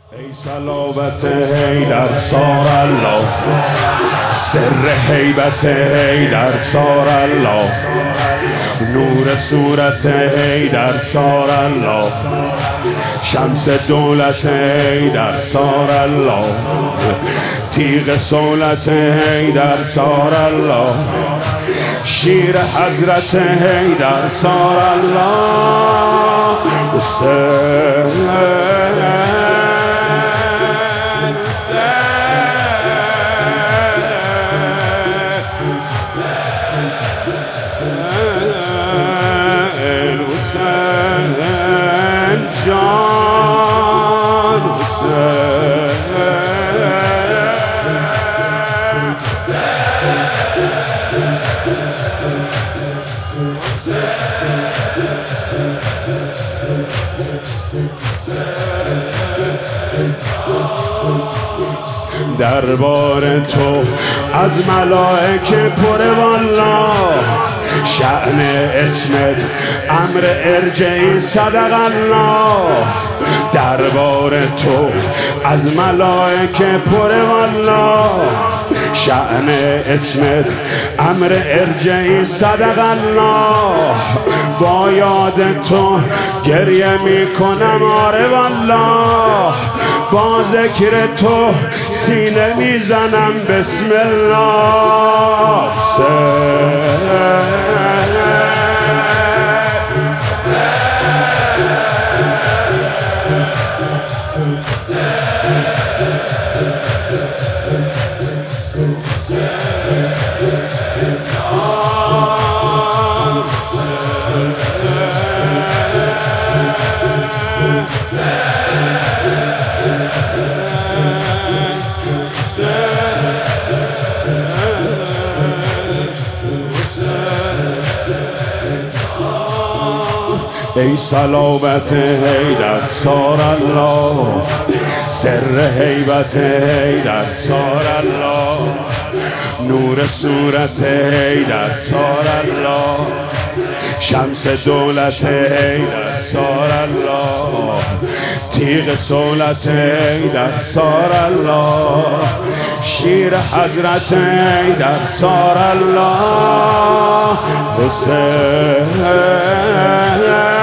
ای صلابت حیدر سار الله، سر هیبت حیدر سار الله، نور صورت حیدر سار الله، شمس دولت حیدر سار الله، تیغ صولت حیدر سار الله، شیر حضرت حیدر سار الله. حسین جان دربار تو از ملائکه پره والا، شأن اسمت امر ارجعی صدق الله. دربار تو از ملائکه پره والا، شأن اسمت امر ارجعی صدق الله. با یاد تو گریه میکنم آره والله، با ذکر تو سینه میزنم بسم الله. ای صلابت حیدر سار الله، سر هیبت حیدر سار الله، نور صورت حیدر سار الله، شمس دولت حیدر سار الله، تیغ صولت حیدر سار الله، شیر حضرت حیدر سار الله. حسین